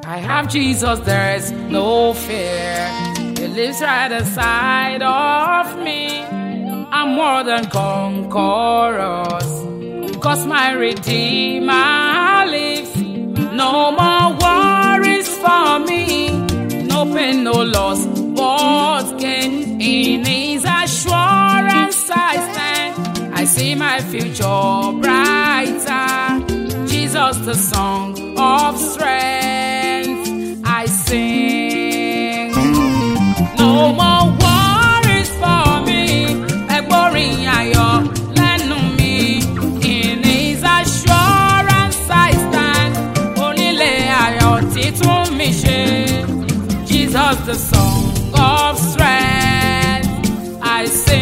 I have Jesus, there is no fear. He lives right aside of me. I'm more than conquerors, 'cause my Redeemer lives. No more worries for me, no pain, no loss, but gain. In His assurance I stand. I see my future brighter. Jesus, the song of strength, I sing. No more worries for me, ẹgbọ́rin ayọ̀ lẹ́nu mi. In His assurance I stand. Onílé ayọ̀ títún mi ṣe. Jesus, the song of strength, I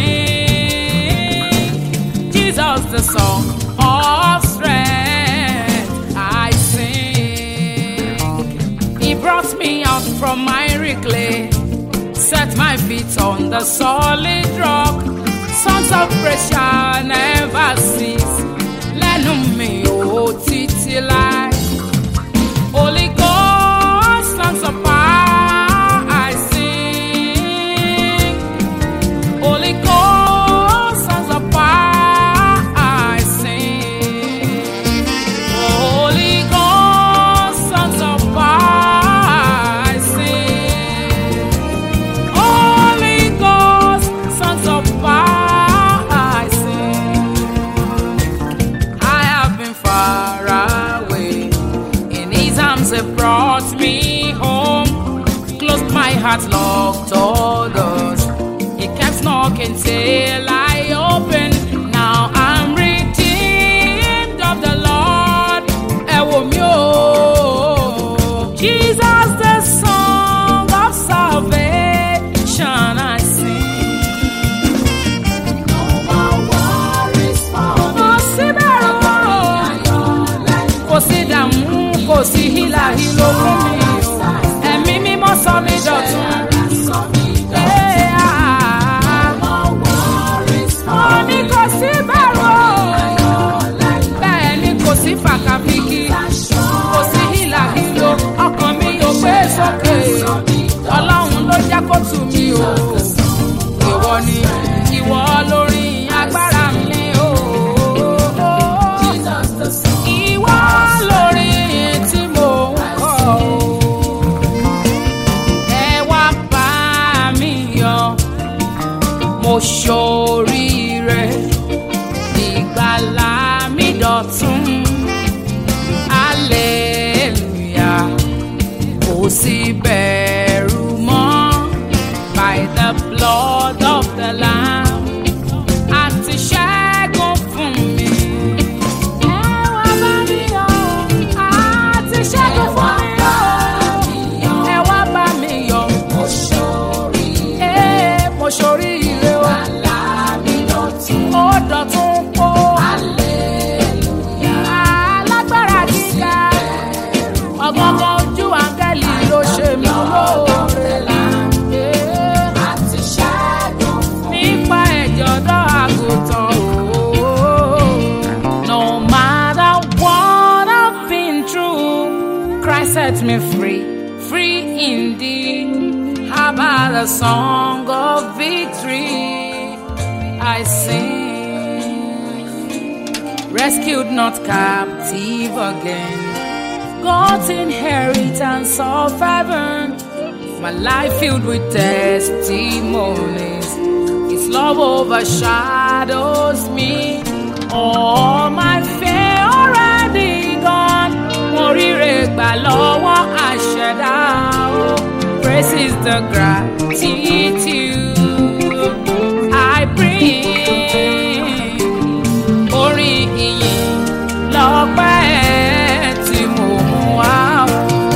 sing. Jesus, the song of strength, I sing. He brought me out from miry clay, set my feet on the solid rock. Songs of praise shall never cease. Lẹ́nu mi ò títí láé. Holy Ghost, songs of power I sing. Holy Ghost, songs of power I sing. Holy Ghost, songs of power I sing. Holy Ghost, songs of power I sing. I have been far away. In His arms He brought me home. Closed my heart, locked all doors. He kept knocking till I opened. Now I'm redeemed of the Lord. Ẹ wò mí o. Jesus, the song of salvation I sing. No more worries for me. Kò sí bẹ̀rù o. Kò sí dààmú, kò sí hílàhílo fún mi o. Ẹ̀mí mímọ́ sọ mí dọ̀tun. Ní kò sí bẹ̀rù o. Bẹ́ẹ̀ ni kò sí fàkàfìkì, kò sí hílàhílo. Ọkàn mi ò gbé sókè. Ọlọ́run ló jẹ́ kó tù mí o. Ìwọ ni ìwọ lórí agbára mi o. Ìwọ lórí tí mo ń kọ o. Ẹ wá bá mi yọ̀, mo ṣoríire, ìgbàlà mi dọ̀tun. Hallelujah, kò sí bẹ̀rù mọ́. By the blood of the Lamb, àti ṣẹ́gun fún mi. Ẹ wá bá mi yọ̀, àti ṣẹ́gun fún mi o. Ẹ wá bá mi yọ̀, mo ṣoríire o. Ó dọ̀tun o. Alágbára gíga, ọ̀gángan ojú áńgẹ́lì ló ṣe mí lóore. Nípa ẹ̀jẹ̀ ọ̀dọ́ àgùntàn o. No matter what I've been through, Christ set me free, free indeed. How about a song of victory I sing? Rescued, not captive again. God's inheritance of heaven. My life filled with testimonies. His love overshadows me. All my fear already gone. Mo ríre gbà lọ́wọ́ àṣẹ̀dá o. Praise is the gratitude I bring. Orin ìyìn lọ́pẹ́ tí mo mú wá o.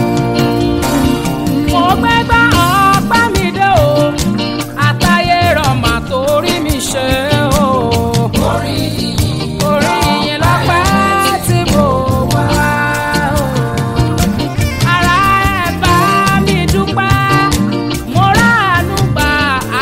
Mo gbégbá ọpẹ́ mi dé o. Àtayé rọ̀mà torí mi ṣe o. Orin ìyìn lọ́pẹ́ tí mo mú wá o. Ara ẹ̀ bá mi dúpẹ́. Mo ráàánú gbà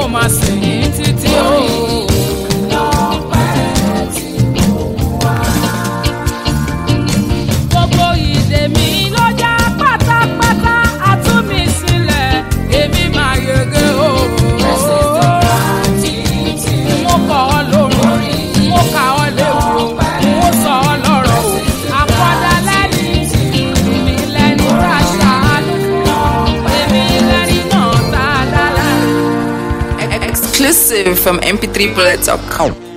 máa sìn yín títí o. Gbogbo ìdè mi ló já pátápátá, a tú mi sílẹ̀, èmi máa yege o. Mo kọ̀ ọ́ lórí, mo kà ọ́ léwu, mo sọ ọ́ lọ́rọ̀ o. Àkọ́dá lẹ́ni, èmi lẹ́ni tá a ṣàánú fún, èmi lẹ́ni náà tá a dá láre. Exclusive from mp3bullet.com.